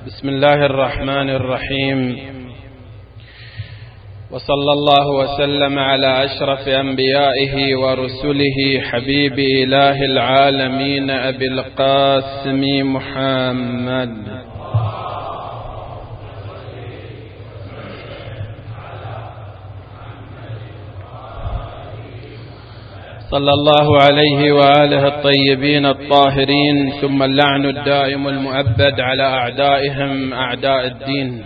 بسم الله الرحمن الرحيم، وصلى الله وسلم على أشرف أنبيائه ورسله حبيب إله العالمين أبي القاسم محمد صلى الله عليه وآله الطيبين الطاهرين، ثم اللعن الدائم المؤبد على أعدائهم أعداء الدين.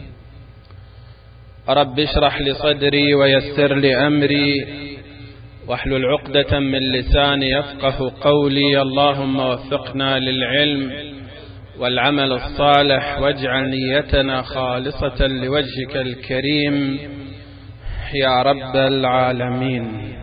رب اشرح لي صدري ويسر لي أمري واحلل عقدة من لساني يفقه قولي. اللهم وفقنا للعلم والعمل الصالح، واجعل نيتنا خالصة لوجهك الكريم يا رب العالمين.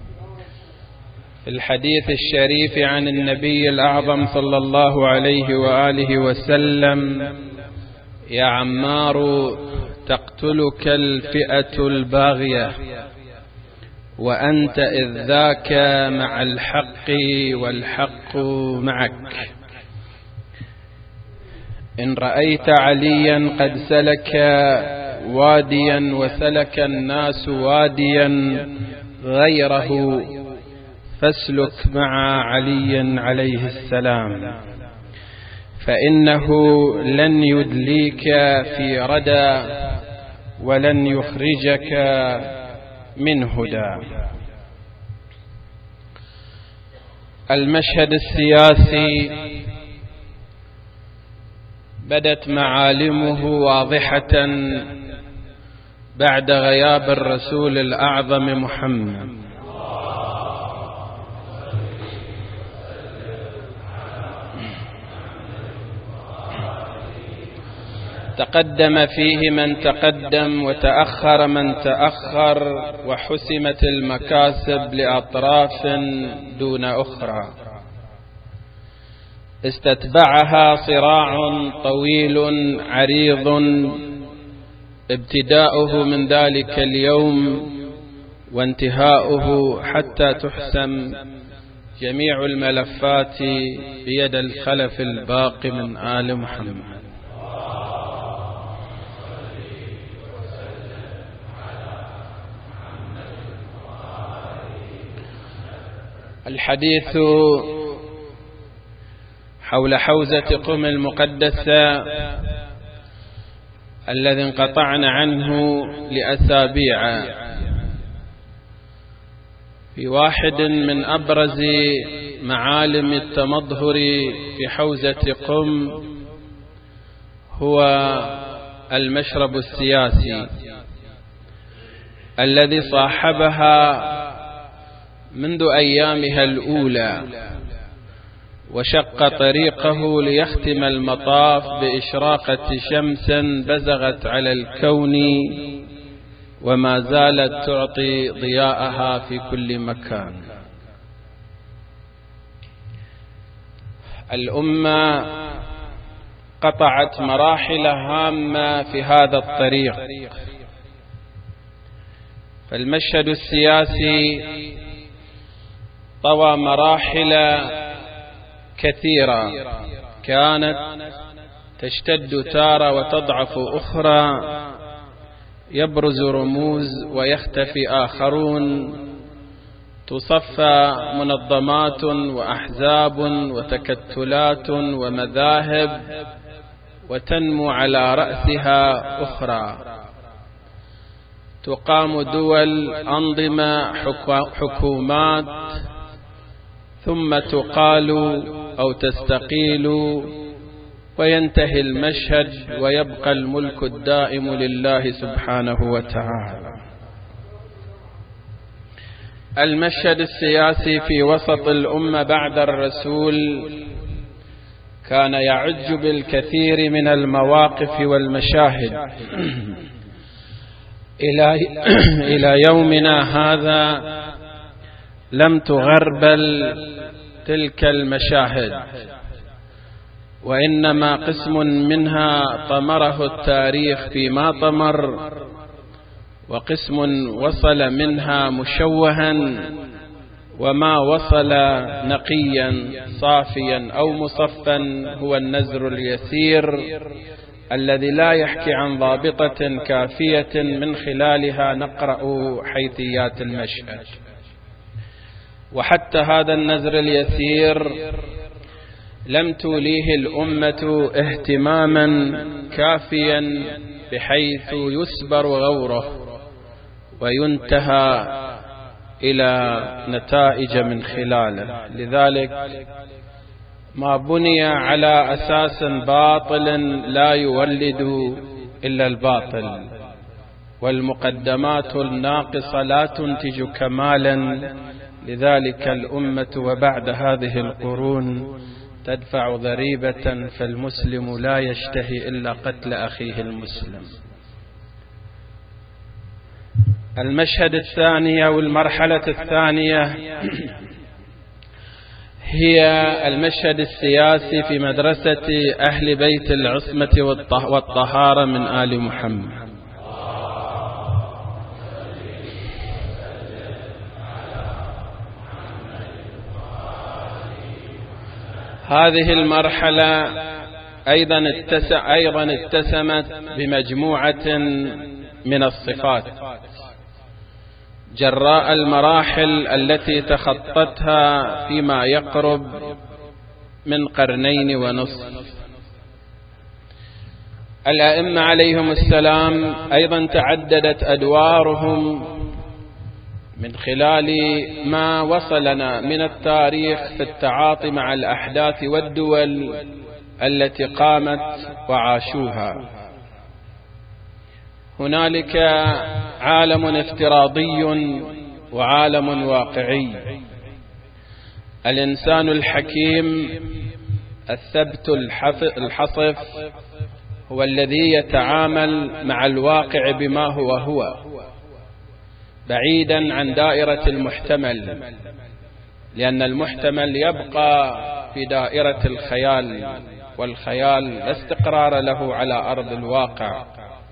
الحديث الشريف عن النبي الأعظم صلى الله عليه وآله وسلم: يا عمار، تقتلك الفئة الباغية وأنت إذ ذاك مع الحق والحق معك. إن رأيت عليا قد سلك واديا وسلك الناس واديا غيره فاسلك مع علي عليه السلام، فإنه لن يدليك في ردى ولن يخرجك من هدى. المشهد السياسي بدت معالمه واضحة بعد غياب الرسول الأعظم محمد. تقدم فيه من تقدم وتأخر من تأخر، وحسمت المكاسب لأطراف دون أخرى. استتبعها صراع طويل عريض، ابتداؤه من ذلك اليوم وانتهاؤه حتى تحسم جميع الملفات بيد الخلف الباقي من آل محمد. الحديث حول حوزة قم المقدسة الذي انقطعنا عنه لأسابيع. في واحد من أبرز معالم التمظهر في حوزة قم هو المشرب السياسي الذي صاحبها منذ أيامها الأولى، وشق طريقه ليختم المطاف بإشراقة شمس بزغت على الكون وما زالت تعطي ضياءها في كل مكان. الأمة قطعت مراحل هامة في هذا الطريق، فالمشهد السياسي طوى مراحل كثيرة كانت تشتد تارة وتضعف أخرى، يبرز رموز ويختفي آخرون، تصفى منظمات وأحزاب وتكتلات ومذاهب، وتنمو على رأسها أخرى، تقام دول، أنظمة، حكومات، ثم تقال أو تستقيل، وينتهي المشهد ويبقى الملك الدائم لله سبحانه وتعالى. المشهد السياسي في وسط الأمة بعد الرسول كان يعج بالكثير من المواقف والمشاهد. إلى يومنا هذا لم تغربل تلك المشاهد، وإنما قسم منها طمره التاريخ فيما طمر، وقسم وصل منها مشوها وما وصل نقيا صافيا أو مصفا هو النزر اليسير الذي لا يحكي عن ضابطة كافية من خلالها نقرأ حيثيات المشهد. وحتى هذا النزر اليسير لم توليه الأمة اهتماما كافيا بحيث يسبر غوره وينتهى إلى نتائج من خلاله. لذلك ما بني على أساس باطل لا يولد إلا الباطل، والمقدمات الناقصة لا تنتج كمالا. لذلك الأمة وبعد هذه القرون تدفع ضريبة، فالمسلم لا يشتهي إلا قتل أخيه المسلم. المشهد الثاني أو المرحلة الثانية هي المشهد السياسي في مدرسة أهل بيت العصمة والطهارة من آل محمد. هذه المرحلة أيضا اتسمت بمجموعة من الصفات جراء المراحل التي تخطتها فيما يقرب من 2.5 قرن. الأئمة عليهم السلام أيضا تعددت أدوارهم من خلال ما وصلنا من التاريخ في التعاطي مع الأحداث والدول التي قامت وعاشوها. هنالك عالم افتراضي وعالم واقعي. الإنسان الحكيم الثبت الحصف هو الذي يتعامل مع الواقع بما هو بعيدا عن دائرة المحتمل، لأن المحتمل يبقى في دائرة الخيال، والخيال لا استقرار له على أرض الواقع.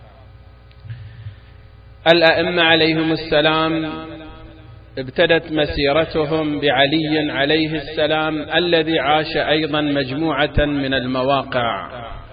الأئمة عليهم السلام ابتدت مسيرتهم بعلي عليه السلام الذي عاش أيضا مجموعة من المواقع،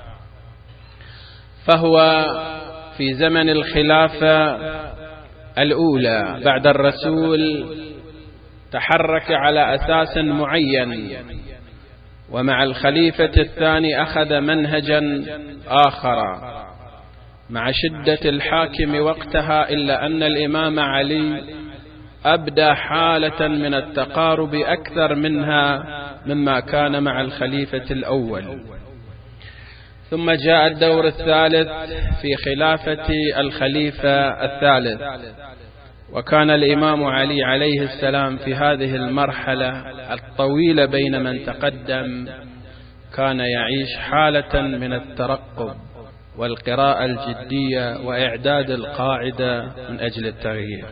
فهو في زمن الخلافة الأولى بعد الرسول تحرك على أساس معين، ومع الخليفة الثاني أخذ منهجا آخر مع شدة الحاكم وقتها، إلا أن الإمام علي أبدى حالة من التقارب أكثر منها مما كان مع الخليفة الأول. ثم جاء الدور الثالث في خلافة الخليفة الثالث، وكان الإمام علي عليه السلام في هذه المرحلة الطويلة بين من تقدم كان يعيش حالة من الترقب والقراءة الجدية وإعداد القاعدة من أجل التغيير.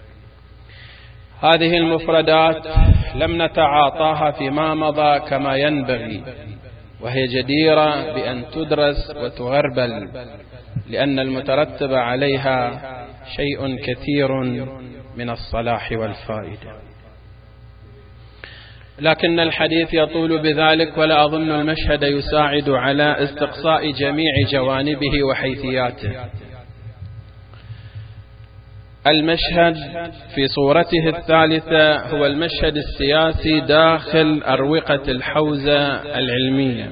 هذه المفردات لم نتعاطاها فيما مضى كما ينبغي، وهي جديرة بأن تدرس وتغربل، لأن المترتب عليها شيء كثير من الصلاح والفائدة. لكن الحديث يطول بذلك، ولا أظن المشهد يساعد على استقصاء جميع جوانبه وحيثياته. المشهد في صورته الثالثة هو المشهد السياسي داخل أروقة الحوزة العلمية.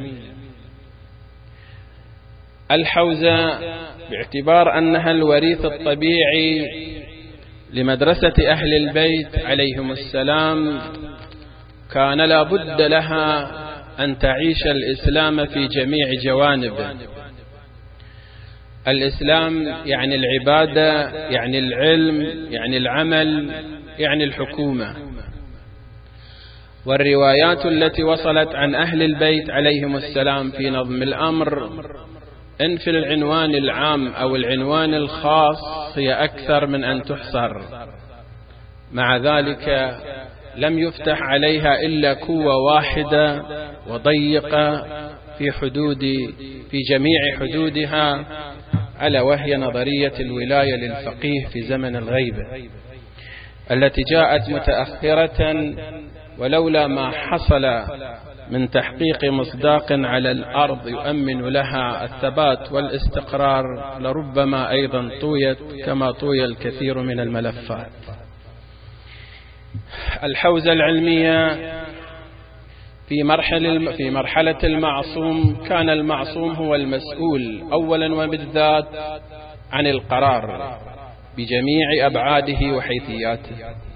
الحوزة باعتبار أنها الوريث الطبيعي لمدرسة أهل البيت عليهم السلام، كان لا بد لها أن تعيش الإسلام في جميع جوانبه. الإسلام يعني العبادة، يعني العلم، يعني العمل، يعني الحكومة. والروايات التي وصلت عن أهل البيت عليهم السلام في نظم الأمر إن في العنوان العام أو العنوان الخاص هي أكثر من أن تحصر. مع ذلك لم يفتح عليها إلا قوة واحدة وضيقة في جميع حدودها، ألا وهي نظرية الولاية للفقيه في زمن الغيبة. التي جاءت متأخرة، ولولا ما حصل من تحقيق مصداق على الأرض يؤمن لها الثبات والاستقرار لربما أيضا طويت كما طوي الكثير من الملفات. الحوزة العلمية في مرحلة المعصوم، كان المعصوم هو المسؤول أولا وبالذات عن القرار بجميع أبعاده وحيثياته.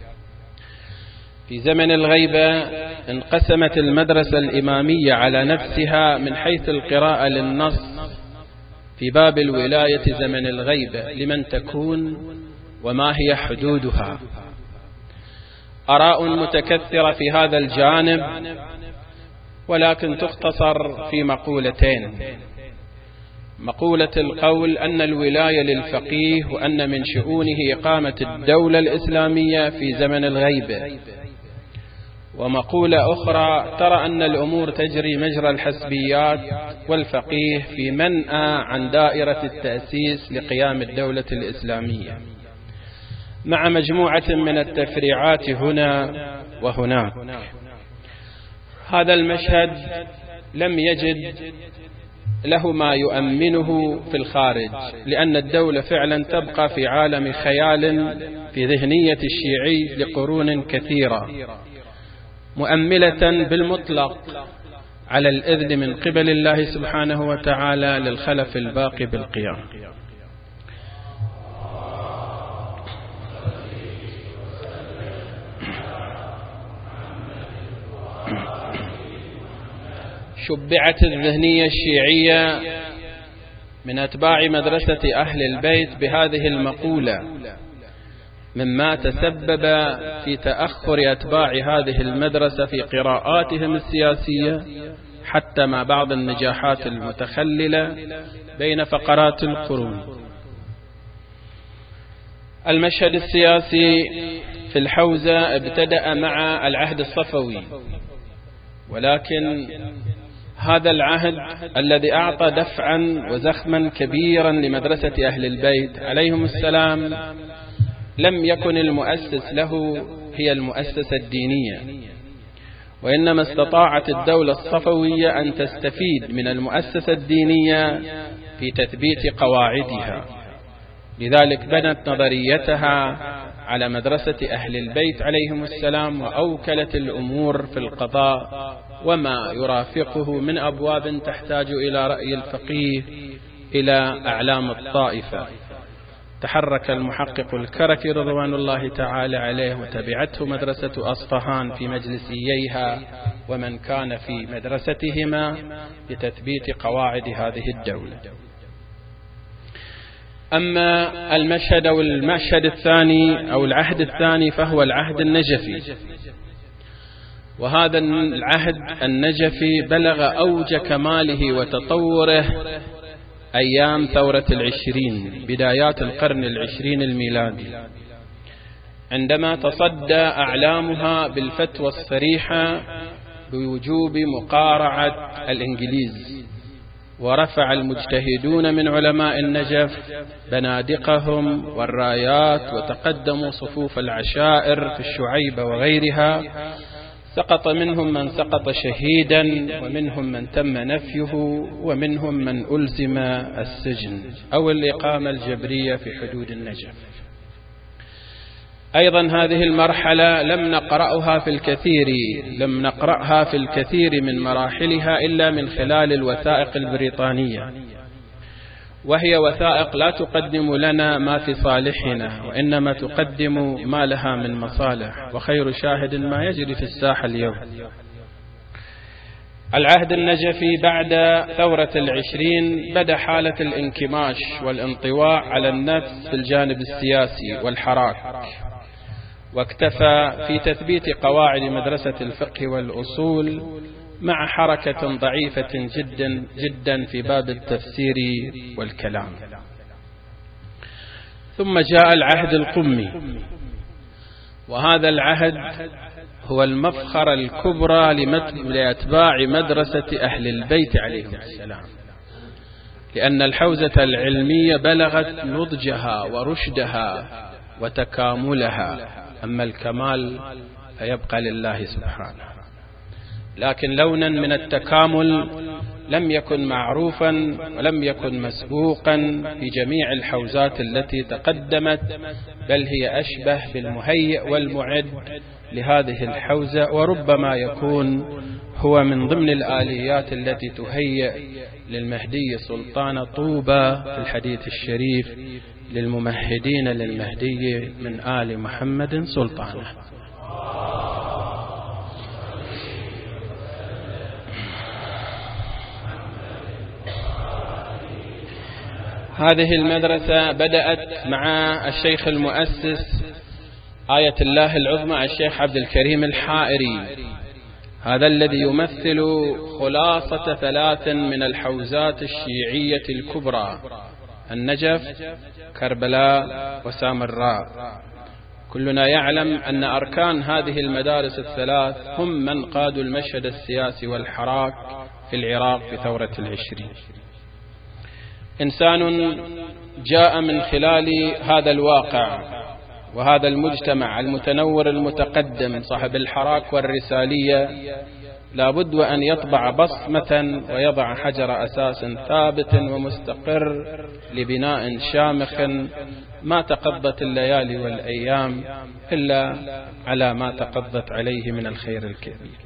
في زمن الغيبة انقسمت المدرسة الإمامية على نفسها من حيث القراءة للنص في باب الولاية زمن الغيبة لمن تكون وما هي حدودها. آراء متكثرة في هذا الجانب، ولكن تختصر في مقولتين: مقولة القول أن الولاية للفقيه وأن من شؤونه إقامة الدولة الإسلامية في زمن الغيبة، ومقولة أخرى ترى أن الأمور تجري مجرى الحسبيات والفقيه في منأى عن دائرة التأسيس لقيام الدولة الإسلامية، مع مجموعة من التفريعات هنا وهناك. هذا المشهد لم يجد له ما يؤمنه في الخارج، لأن الدولة فعلا تبقى في عالم خيال في ذهنية الشيعي لقرون كثيرة، مؤملة بالمطلق على الإذن من قبل الله سبحانه وتعالى للخلف الباقي بالقيام. شبعت الذهنية الشيعية من أتباع مدرسة أهل البيت بهذه المقولة، مما تسبب في تأخر أتباع هذه المدرسة في قراءاتهم السياسية، حتى مع بعض النجاحات المتخللة بين فقرات القرون. المشهد السياسي في الحوزة ابتدأ مع العهد الصفوي، ولكن هذا العهد الذي أعطى دفعا وزخما كبيرا لمدرسة أهل البيت عليهم السلام لم يكن المؤسس له هي المؤسسة الدينية، وإنما استطاعت الدولة الصفوية أن تستفيد من المؤسسة الدينية في تثبيت قواعدها. لذلك بنت نظريتها على مدرسة أهل البيت عليهم السلام، وأوكلت الأمور في القضاء وما يرافقه من أبواب تحتاج إلى رأي الفقيه إلى أعلام الطائفة. تحرك المحقق الكركي رضوان الله تعالى عليه وتبعته مدرسة أصفهان في مجلسييها ومن كان في مدرستهما لتثبيت قواعد هذه الدولة. أما المشهد الثاني أو العهد الثاني فهو العهد النجفي، وهذا العهد النجفي بلغ أوج كماله وتطوره أيام ثورة العشرين، بدايات القرن العشرين الميلادي، عندما تصدى أعلامها بالفتوى الصريحة بوجوب مقارعة الإنجليز، ورفع المجتهدون من علماء النجف بنادقهم والرايات، وتقدموا صفوف العشائر في الشعيبة وغيرها. سقط منهم من سقط شهيدا، ومنهم من تم نفيه، ومنهم من ألزم السجن أو الإقامة الجبرية في حدود النجف. أيضا هذه المرحلة لم نقرأها في الكثير من مراحلها إلا من خلال الوثائق البريطانية، وهي وثائق لا تقدم لنا ما في صالحنا، وإنما تقدم ما لها من مصالح، وخير شاهد ما يجري في الساحة اليوم. العهد النجفي بعد ثورة العشرين بدأ حالة الانكماش والانطواء على النفس في الجانب السياسي والحراك، واكتفى في تثبيت قواعد مدرسة الفقه والأصول مع حركة ضعيفة جدا في باب التفسير والكلام. ثم جاء العهد القمي، وهذا العهد هو المفخرة الكبرى لأتباع مدرسة أهل البيت عليهم السلام، لأن الحوزة العلمية بلغت نضجها ورشدها وتكاملها، أما الكمال فيبقى لله سبحانه. لكن لونا من التكامل لم يكن معروفا ولم يكن مسبوقا في جميع الحوزات التي تقدمت، بل هي أشبه بالمهيئ والمعد لهذه الحوزة، وربما يكون هو من ضمن الآليات التي تهيئ للمهدي سلطان طوبى في الحديث الشريف للممهدين للمهدي من آل محمد سلطانه. هذه المدرسة بدأت مع الشيخ المؤسس آية الله العظمى الشيخ عبد الكريم الحائري، هذا الذي يمثل خلاصة 3 من الحوزات الشيعية الكبرى: النجف، كربلاء، وسامراء. كلنا يعلم أن أركان هذه المدارس ال3 هم من قادوا المشهد السياسي والحراك في العراق في ثورة 20. إنسان جاء من خلال هذا الواقع وهذا المجتمع المتنور المتقدم صاحب الحراك والرسالية، لابد وأن يطبع بصمة ويضع حجر أساس ثابت ومستقر لبناء شامخ ما تقضت الليالي والأيام إلا على ما تقضت عليه من الخير الكبير.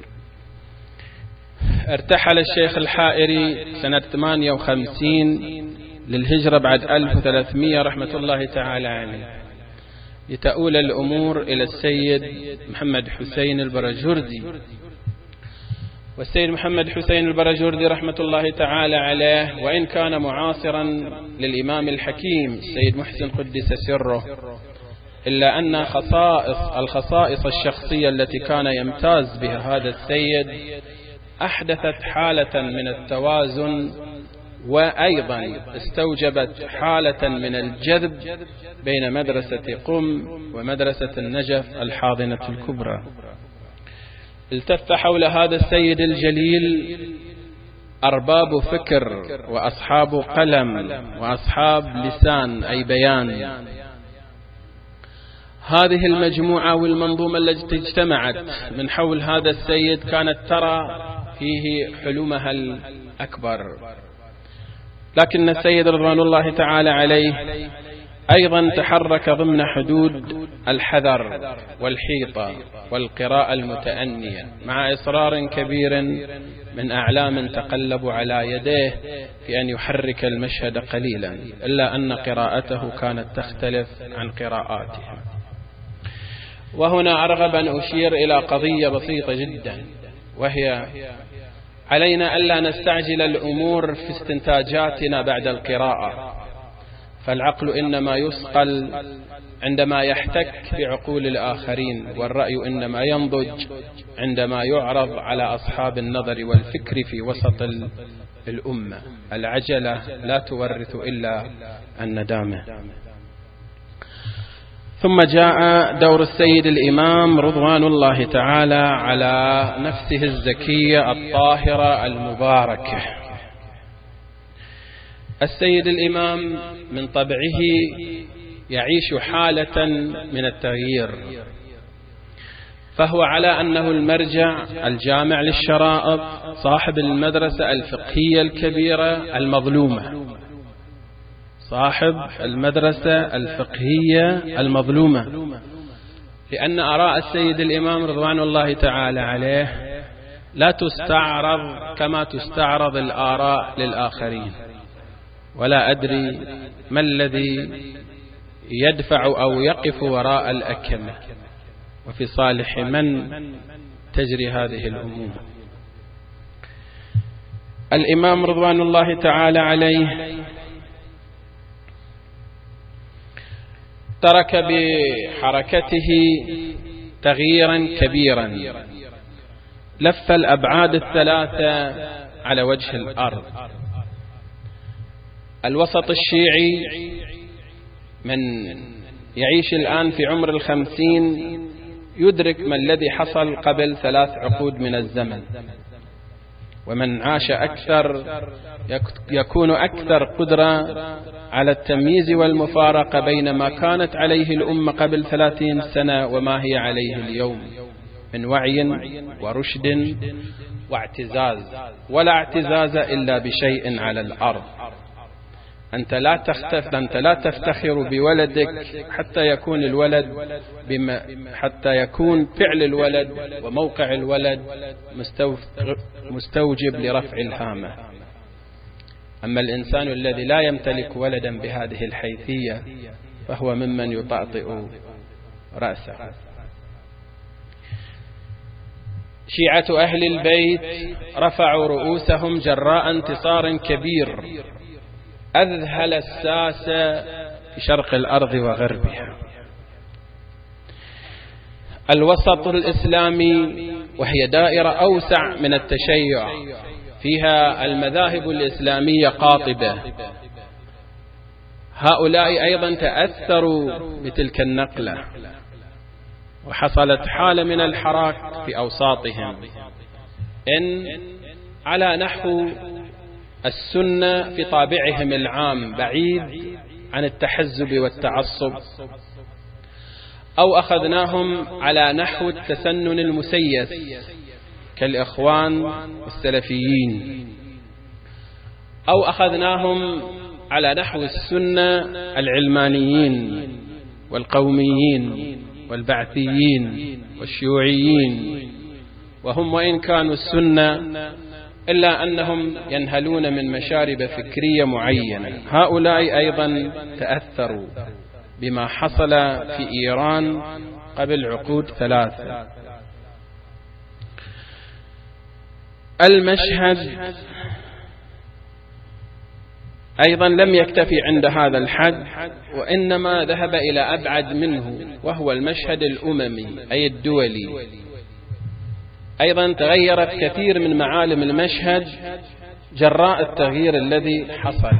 ارتحل الشيخ الحائري سنة 58 للهجرة بعد 1300 رحمة الله تعالى عليه، لتؤول الأمور إلى السيد محمد حسين البرجردي. والسيد محمد حسين البرجردي رحمة الله تعالى عليه وإن كان معاصرا للإمام الحكيم السيد محسن قدس سره، إلا أن الخصائص الشخصية التي كان يمتاز بها هذا السيد أحدثت حالة من التوازن، وأيضا استوجبت حالة من الجذب بين مدرسة قم ومدرسة النجف الحاضنة الكبرى. التف حول هذا السيد الجليل أرباب فكر وأصحاب قلم وأصحاب لسان أي بيان. هذه المجموعة والمنظومة التي اجتمعت من حول هذا السيد كانت ترى فيه حلمها الأكبر، لكن السيد رضوان الله تعالى عليه أيضا تحرك ضمن حدود الحذر والحيطة والقراءة المتأنية، مع إصرار كبير من أعلام تقلبوا على يديه في أن يحرك المشهد قليلا، إلا أن قراءته كانت تختلف عن قراءاتهم. وهنا أرغب أن أشير إلى قضية بسيطة جدا، وهي علينا ألا نستعجل الأمور في استنتاجاتنا بعد القراءة، فالعقل إنما يصقل عندما يحتك بعقول الآخرين، والرأي إنما ينضج عندما يعرض على أصحاب النظر والفكر في وسط الأمة. العجلة لا تورث إلا الندامة. ثم جاء دور السيد الإمام رضوان الله تعالى على نفسه الزكية الطاهرة المباركة. السيد الإمام من طبعه يعيش حالة من التغيير، فهو على أنه المرجع الجامع للشرائط، صاحب المدرسة الفقهية الكبيرة المظلومة، صاحب المدرسة الفقهية المظلومة، لأن آراء السيد الإمام رضوان الله تعالى عليه لا تستعرض كما تستعرض الآراء للآخرين، ولا أدري ما الذي يدفع أو يقف وراء الأكمة، وفي صالح من تجري هذه الأمور. الإمام رضوان الله تعالى عليه ترك بحركته تغييرا كبيرا لف الأبعاد الثلاثة على وجه الأرض. الوسط الشيعي من يعيش الآن في عمر 50 يدرك ما الذي حصل قبل 3 عقود من الزمن، ومن عاش أكثر يكون أكثر قدرة على التمييز والمفارقة بين ما كانت عليه الأمة قبل 30 سنة وما هي عليه اليوم من وعي ورشد واعتزاز، ولا اعتزاز إلا بشيء على الأرض. أنت لا تفتخر بولدك حتى يكون فعل الولد وموقع الولد مستوجب لرفع الهامة. أما الإنسان الذي لا يمتلك ولدا بهذه الحيثية فهو ممن يطأطئ رأسه. شيعة أهل البيت رفعوا رؤوسهم جراء انتصار كبير أذهل الساسة في شرق الأرض وغربها. الوسط الإسلامي وهي دائرة أوسع من التشيع، فيها المذاهب الإسلامية قاطبة، هؤلاء أيضا تأثروا بتلك النقلة، وحصلت حالة من الحراك في أوساطهم، إن على نحو السنة في طابعهم العام بعيد عن التحزب والتعصب، أو أخذناهم على نحو التسنن المسيس كالإخوان والسلفيين، أو أخذناهم على نحو السنة العلمانيين والقوميين والبعثيين والشيوعيين، وهم وإن كانوا السنة إلا أنهم ينهلون من مشارب فكرية معينة. هؤلاء أيضا تأثروا بما حصل في إيران قبل عقود 3. المشهد أيضا لم يكتفي عند هذا الحد، وإنما ذهب إلى أبعد منه، وهو المشهد الأممي أي الدولي. أيضا تغيرت كثير من معالم المشهد جراء التغيير الذي حصل.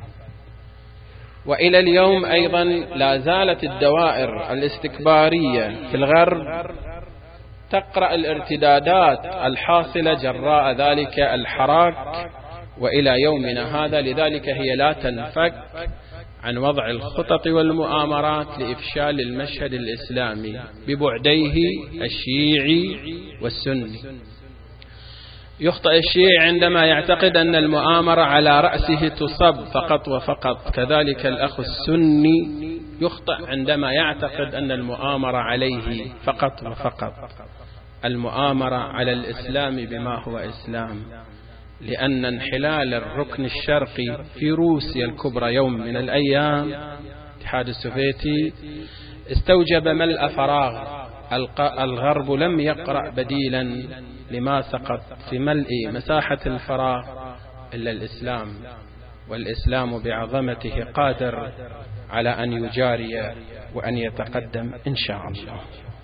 وإلى اليوم أيضا لا زالت الدوائر الاستكبارية في الغرب تقرأ الارتدادات الحاصلة جراء ذلك الحراك وإلى يومنا هذا. لذلك هي لا تنفك عن وضع الخطط والمؤامرات لإفشال المشهد الإسلامي ببعديه الشيعي والسني. يخطئ الشيعي عندما يعتقد أن المؤامرة على رأسه تصب فقط وفقط، كذلك الأخ السني يخطئ عندما يعتقد أن المؤامرة عليه فقط وفقط. المؤامرة على الإسلام بما هو إسلام، لأن انحلال الركن الشرقي في روسيا الكبرى يوم من الأيام الاتحاد السوفيتي استوجب ملء فراغ. الغرب لم يقرأ بديلا لما سقط في ملء مساحة الفراغ إلا الإسلام، والإسلام بعظمته قادر على أن يجاري وأن يتقدم إن شاء الله.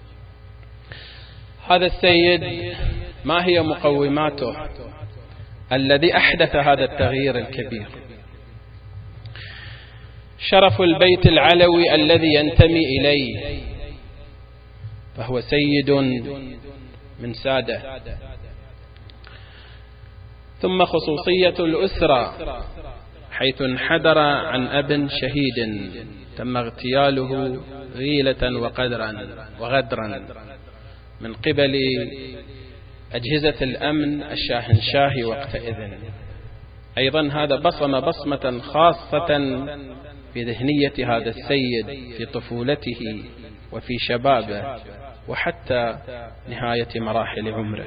هذا السيد ما هي مقوماته الذي أحدث هذا التغيير الكبير؟ شرف البيت العلوي الذي ينتمي إليه، فهو سيد من سادة. ثم خصوصية الأسرة، حيث انحدر عن أب شهيد تم اغتياله غيلة وغدرا من قبل أجهزة الأمن الشاهنشاهي وقتئذ. أيضا هذا بصمة خاصة في ذهنية هذا السيد في طفولته وفي شبابه وحتى نهاية مراحل عمره.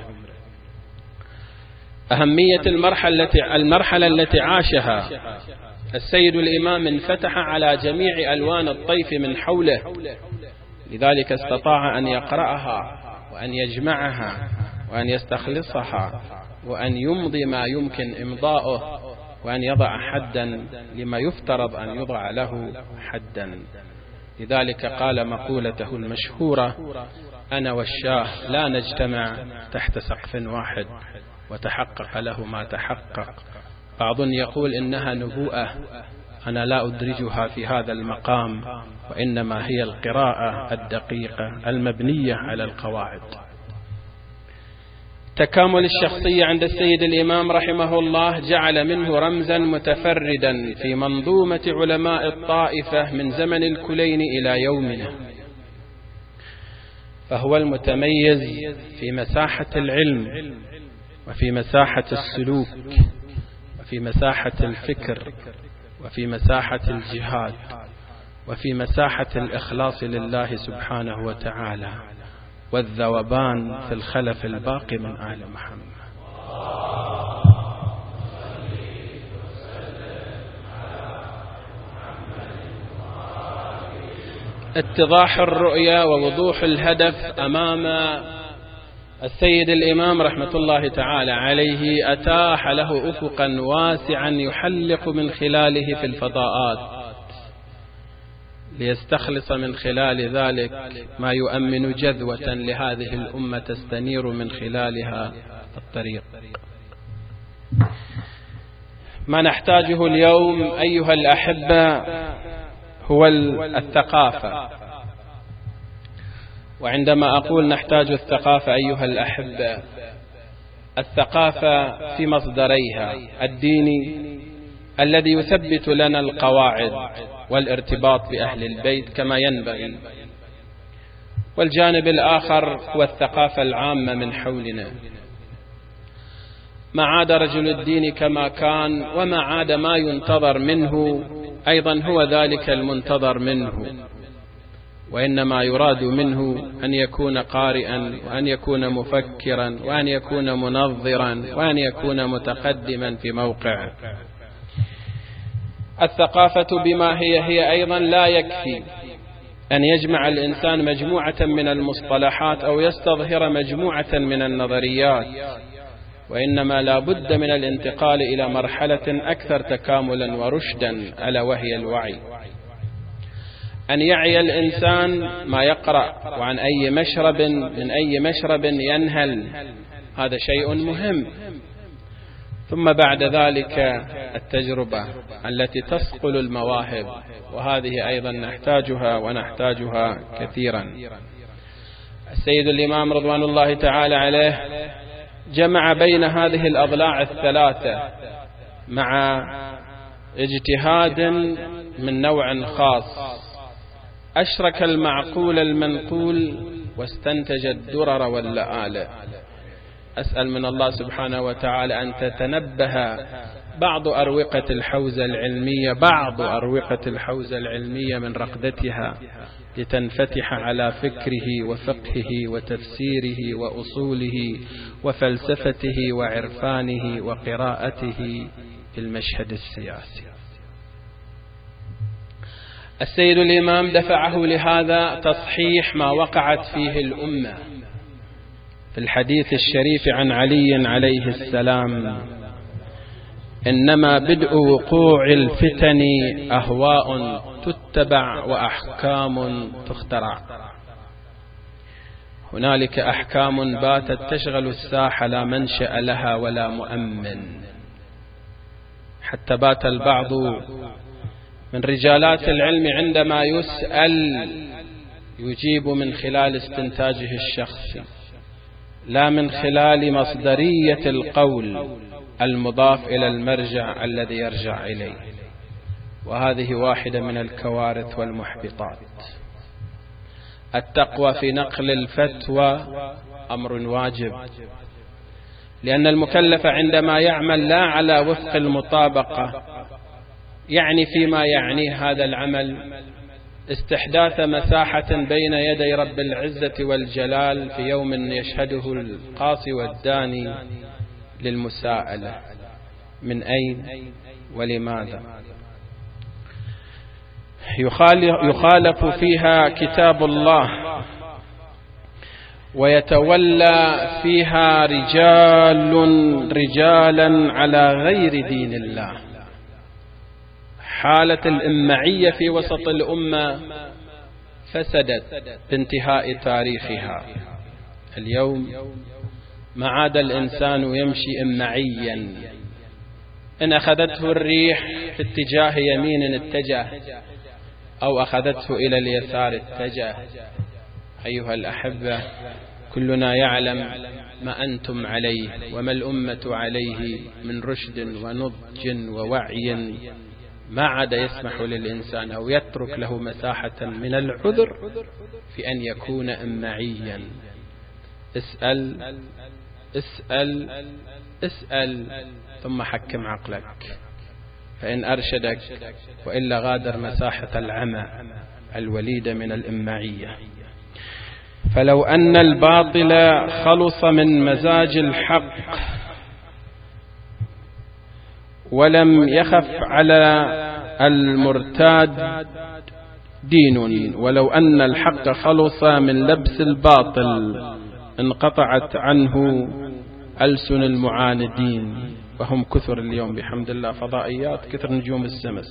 أهمية المرحلة التي عاشها السيد الإمام انفتح على جميع ألوان الطيف من حوله، لذلك استطاع أن يقرأها وأن يجمعها وأن يستخلصها وأن يمضي ما يمكن إمضاؤه وأن يضع حدا لما يفترض أن يضع له حدا. لذلك قال مقولته المشهورة: أنا والشاه لا نجتمع تحت سقف واحد، وتحقق له ما تحقق. بعض يقول إنها نبوءة، أنا لا أدرجها في هذا المقام، وإنما هي القراءة الدقيقة المبنية على القواعد. تكامل الشخصية عند السيد الإمام رحمه الله جعل منه رمزا متفردا في منظومة علماء الطائفة من زمن الكلين إلى يومنا، فهو المتميز في مساحة العلم وفي مساحة السلوك وفي مساحة الفكر وفي مساحة الجهاد وفي مساحة الإخلاص لله سبحانه وتعالى والذوبان في الخلف الباقي من آل محمد. اتضاح الرؤية ووضوح الهدف أمام السيد الإمام رحمة الله تعالى عليه أتاح له أفقا واسعا يحلق من خلاله في الفضاءات ليستخلص من خلال ذلك ما يؤمن جذوة لهذه الأمة تستنير من خلالها الطريق. ما نحتاجه اليوم أيها الأحبة هو الثقافة، وعندما أقول نحتاج الثقافة أيها الأحبة، الثقافة في مصدريها الديني الذي يثبت لنا القواعد والارتباط بأهل البيت كما ينبغي، والجانب الآخر هو الثقافة العامة من حولنا. ما عاد رجل الدين كما كان، وما عاد ما ينتظر منه أيضا هو ذلك المنتظر منه، وإنما يراد منه أن يكون قارئا وأن يكون مفكرا وأن يكون منظرا وأن يكون متقدما في موقعه. الثقافة بما هي أيضا لا يكفي أن يجمع الإنسان مجموعة من المصطلحات أو يستظهر مجموعة من النظريات، وإنما لا بد من الانتقال إلى مرحلة أكثر تكاملا ورشدا، ألا وهي الوعي. أن يعي الإنسان ما يقرأ وعن أي مشرب من أي مشرب ينهل، هذا شيء مهم. ثم بعد ذلك التجربة التي تصقل المواهب، وهذه أيضا نحتاجها ونحتاجها كثيرا. السيد الإمام رضوان الله تعالى عليه جمع بين هذه الأضلاع الثلاثة مع اجتهاد من نوع خاص، أشرك المعقول المنقول واستنتج الدرر واللآلئ. أسأل من الله سبحانه وتعالى أن تتنبه بعض أروقة الحوزة العلمية من رقدتها لتنفتح على فكره وفقهه وتفسيره وأصوله وفلسفته وعرفانه وقراءته في المشهد السياسي. السيد الإمام دفعه لهذا تصحيح ما وقعت فيه الأمة في الحديث الشريف عن علي عليه السلام: إنما بدء وقوع الفتن أهواء تتبع وأحكام تخترع. هنالك أحكام باتت تشغل الساحة لا منشأ لها ولا مؤمن، حتى بات البعض من رجالات العلم عندما يسأل يجيب من خلال استنتاجه الشخصي، لا من خلال مصدرية القول المضاف إلى المرجع الذي يرجع إليه، وهذه واحدة من الكوارث والمحبطات. التقوى في نقل الفتوى أمر واجب، لأن المكلف عندما يعمل لا على وفق المطابقة يعني فيما يعنيه هذا العمل استحداث مساحة بين يدي رب العزة والجلال في يوم يشهده القاصي والداني للمساءلة: من أين ولماذا؟ يخالف فيها كتاب الله، ويتولى فيها رجالا على غير دين الله. حالة الإمعية في وسط الأمة فسدت بانتهاء تاريخها. اليوم ما عاد الإنسان يمشي إمعيا، إن أخذته الريح في اتجاه يمين اتجه، أو أخذته إلى اليسار اتجه. أيها الأحبة، كلنا يعلم ما أنتم عليه وما الأمة عليه من رشد ونضج ووعي، ما عاد يسمح للإنسان أو يترك له مساحة من العذر في أن يكون أمعيا. اسأل اسأل اسأل ثم حكم عقلك، فإن أرشدك وإلا غادر مساحة العمى الوليدة من الإمعية. فلو أن الباطل خلص من مزاج الحق ولم يخف على المرتاد دين، ولو أن الحق خلص من لبس الباطل انقطعت عنه ألسن المعاندين، وهم كثر اليوم بحمد الله، فضائيات كثر نجوم السماء.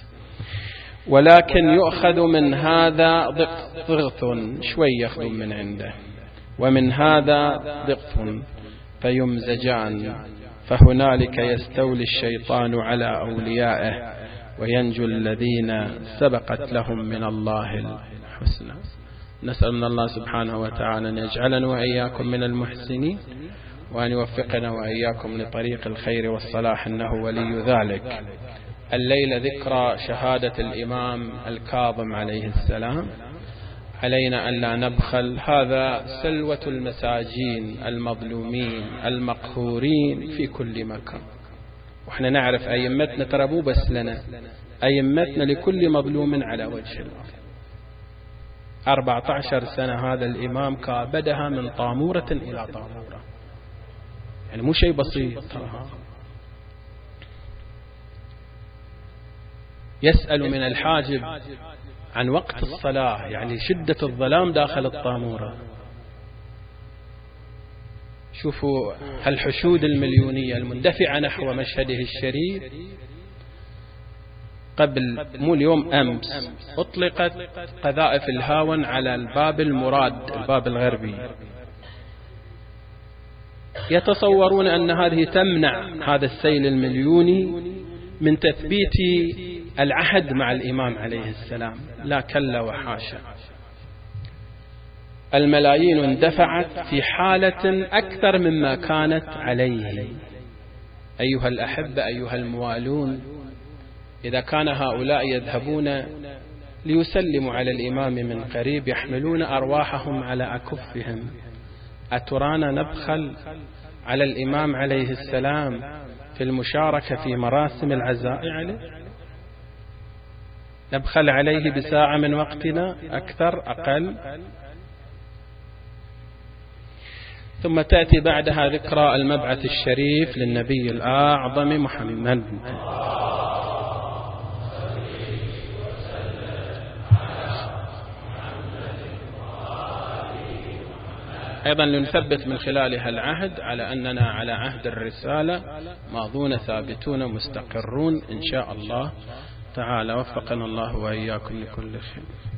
ولكن يؤخذ من هذا ضغط شوي يأخذ من عنده، ومن هذا ضغط فيمزجان، فهنالك يستولي الشيطان على أوليائه وينجو الذين سبقت لهم من الله الحسنى. نسأل من الله سبحانه وتعالى أن يجعلنا وإياكم من المحسنين، وأن يوفقنا وإياكم لطريق الخير والصلاح، إنه ولي ذلك. الليلة ذكرى شهادة الإمام الكاظم عليه السلام، علينا أن لا نبخل، هذا سلوة المساجين المظلومين المقهورين في كل مكان. وإحنا نعرف أئمتنا ترى مو بس لنا، أئمتنا لكل مظلوم على وجه الأرض. 14 سنة هذا الإمام كابدها من طامورة إلى طامورة، يعني مو شيء بسيط. يسأل من الحاجب عن وقت الصلاة، يعني شدة الظلام داخل الطامورة. شوفوا هالحشود المليونية المندفعة نحو مشهده الشريف. قبل مو اليوم أمس أطلقت قذائف الهاون على الباب المراد، الباب الغربي. يتصورون أن هذه تمنع هذا السيل المليوني من تثبيت العهد مع الإمام عليه السلام. لا، كلا وحاشا. الملايين اندفعت في حالة أكثر مما كانت عليه. أيها الأحبة، أيها الموالون، إذا كان هؤلاء يذهبون ليسلموا على الإمام من قريب يحملون أرواحهم على أكفهم، أترانا نبخل على الإمام عليه السلام في المشاركة في مراسم العزاء عليه؟ نبخل عليه بساعة من وقتنا، أكثر أقل؟ ثم تأتي بعدها ذكرى المبعث الشريف للنبي الأعظم محمد. أيضا لنثبت من خلالها العهد على أننا على عهد الرسالة، ماضون ثابتون مستقرون إن شاء الله تعالى. وفقنا الله وإياكم لكل خير.